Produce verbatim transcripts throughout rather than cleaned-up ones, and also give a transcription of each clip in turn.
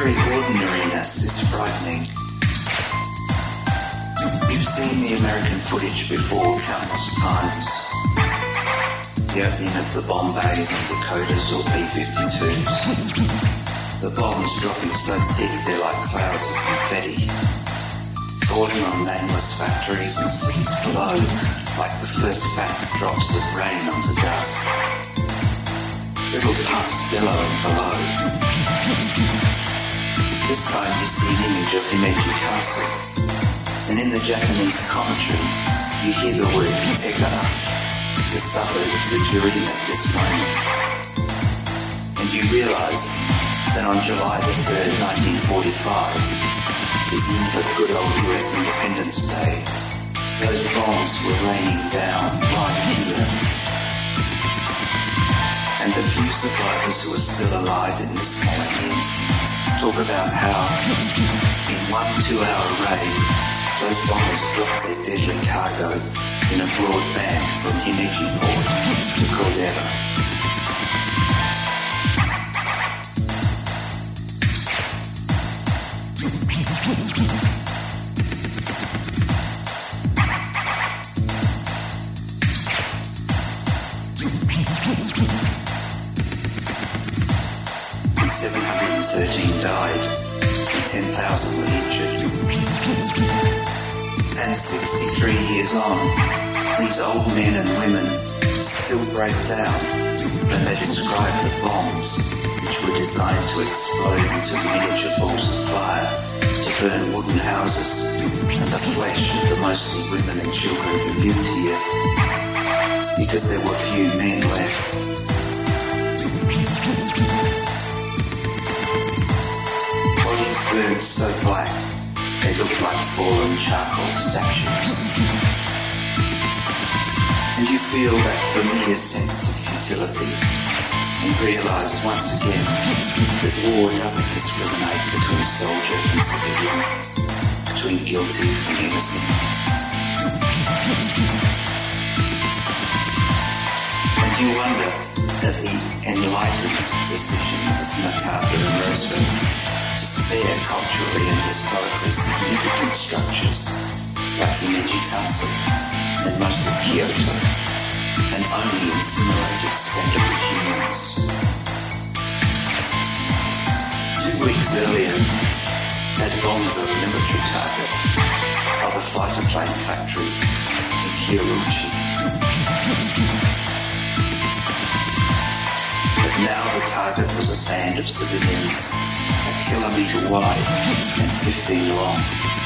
very ordinariness is frightening. You've seen the American footage before countless times. The opening of the Bombays and Dakotas or B fifty-twos. The bombs dropping so thick they're like clouds of confetti, falling on nameless factories and cities below, like the first fat drops of rain onto dust. Little puffs billowing below. This time you see an image of Himeji Castle, and in the Japanese commentary you hear the word Tegara, the suburb of the dream at this moment. And you realise that on July the third, nineteen forty-five, the eve of good old U S Independence Day, those bombs were raining down right here. And the few survivors who are still alive in this millennium talk about how in one two-hour raid, those bombers dropped their deadly cargo in a broad band from Himeji Port to Cordova. seven hundred thirteen died and ten thousand were injured. And sixty-three years on, these old men and women still break down when they describe the bombs which were designed to explode into miniature balls of fire to burn wooden houses and the flesh of the mostly women and children who lived here, because there were few men left. Burned so black, they look like fallen charcoal statues. And you feel that familiar sense of futility and realise once again that war doesn't discriminate between soldier and civilian, between guilty and innocent. And you wonder that the enlightened decision of MacArthur and Roosevelt spare culturally and historically significant structures like Himeji Castle and most of Kyoto, and only incinerate expendable humans. Two weeks earlier, they'd bombed the military target of a fighter plane factory in Kyoruchi. But now the target was a band of civilians a kilometre wide and fifteen long.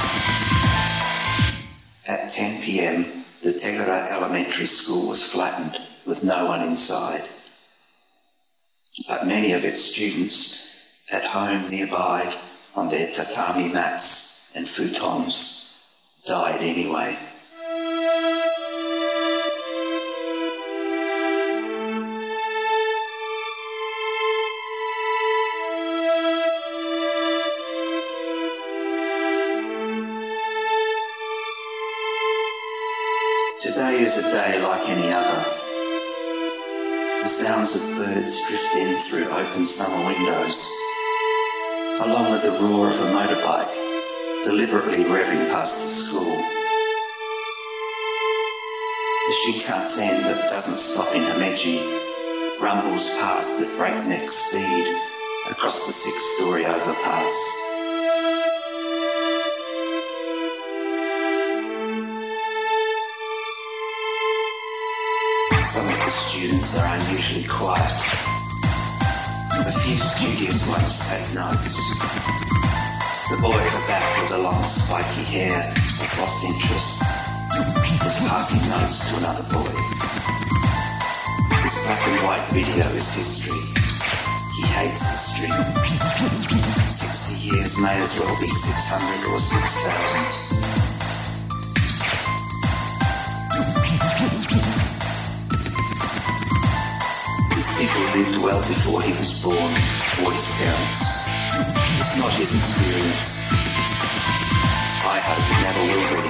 At ten p.m, the Tegara Elementary School was flattened with no one inside. But many of its students, at home nearby on their tatami mats and futons, died anyway. Today is a day like any other. The sounds of birds drift in through open summer windows, along with the roar of a motorbike deliberately revving past the school. The Shinkansen that doesn't stop in Himeji rumbles past at breakneck speed across the six-storey overpass. Some of the students are unusually quiet. A few studious ones take notes. The boy at the back with the long spiky hair has lost interest. Is passing notes to another boy. This black and white video is history. He hates history. Sixty years may as well be six hundred or six thousand. People lived well before he was born or his parents. It's not his experience. I hope it never will be.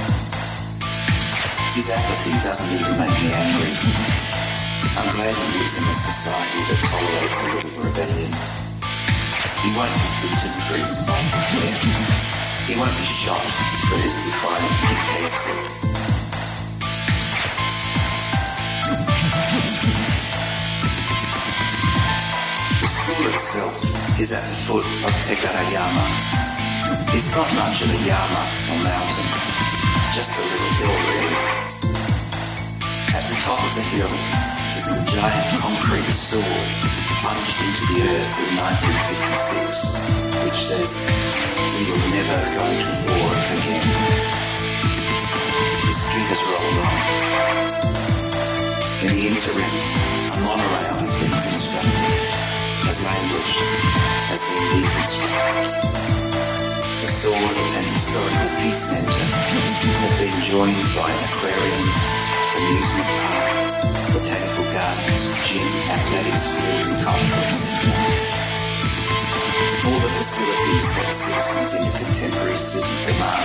His apathy doesn't even make me angry. I'm glad he lives in a society that tolerates a little rebellion. He won't be beaten for his hair. He won't be shot for his defining pink haircut. The school itself is at the foot of Tegarayama. It's not much of a yama or mountain, just a little hill really. At the top of the hill is the giant concrete sword punched into the earth in nineteen fifty-six, which says, "We will never go to war again." The street has rolled on. In the interim, a monorail has been constructed, as language has been deconstructed. The sword and historical peace centre have been joined by an aquarium, amusement park, botanical gardens, gym, athletics field and cultural centre. All the facilities that citizens in a contemporary city demand